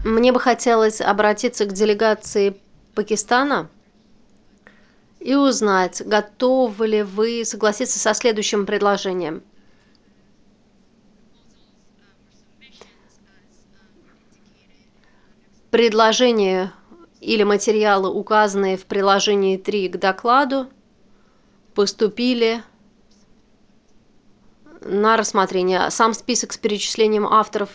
Мне бы хотелось обратиться к делегации Пакистана и узнать, готовы ли вы согласиться со следующим предложением. Предложения или материалы, указанные в приложении 3 к докладу, поступили на рассмотрение. Сам список с перечислением авторов